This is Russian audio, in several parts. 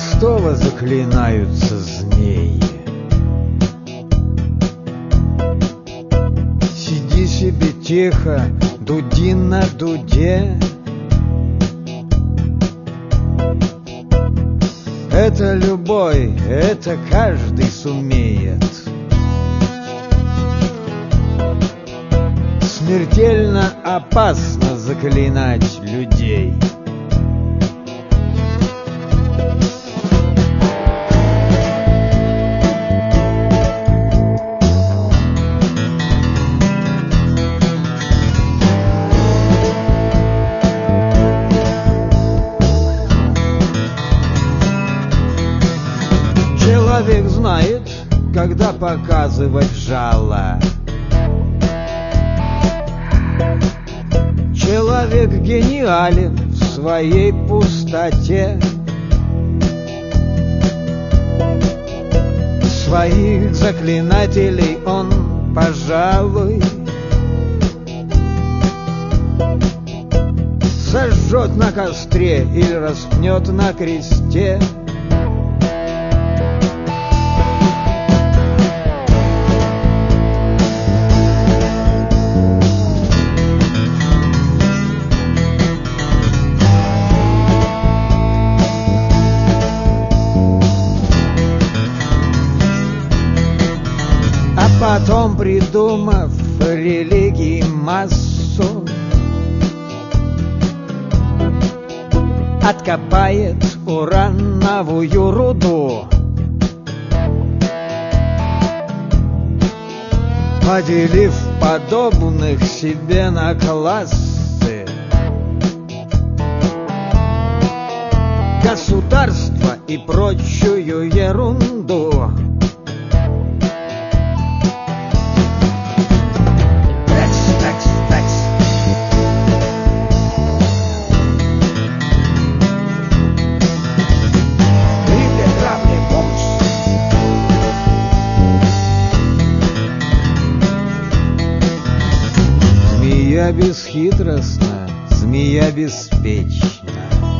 Толстого заклинаются змеи. Сиди себе тихо, дуди на дуде. Это любой, это каждый сумеет. Смертельно опасно заклинать людей. Человек знает, когда показывать жало. Человек гениален в своей пустоте. Своих заклинателей он, пожалуй, сожжет на костре или распнет на кресте. Потом, придумав религии массу, откопает урановую руду, поделив подобных себе на классы. Государство и прочую ерунду. Змея бесхитростна, змея беспечна.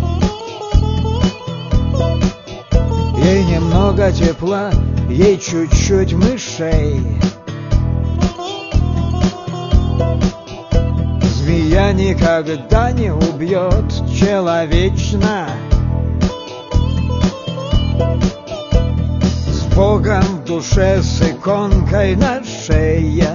Ей немного тепла, ей чуть-чуть мышей. Змея никогда не убьет человечно. С Богом в душе, с иконкой на шее.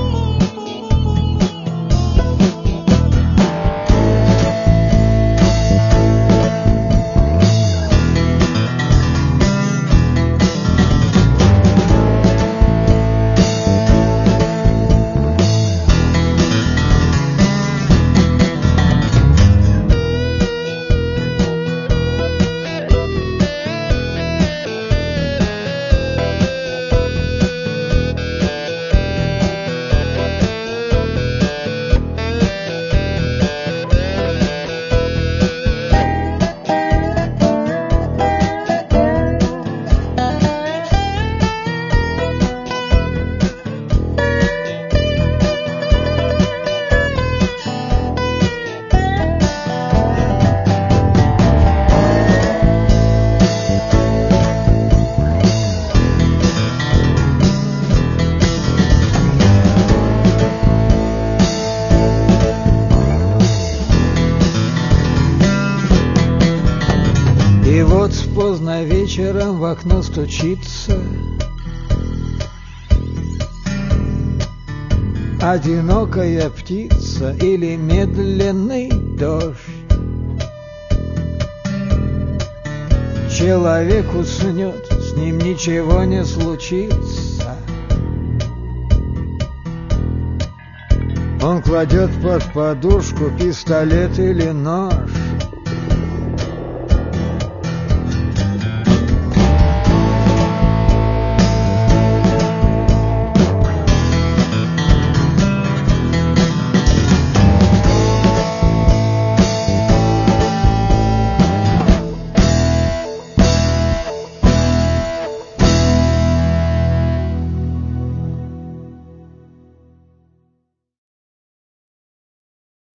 И вот поздно вечером в окно стучится одинокая птица или медленный дождь. Человек уснет, с ним ничего не случится. Он кладет под подушку пистолет или нож.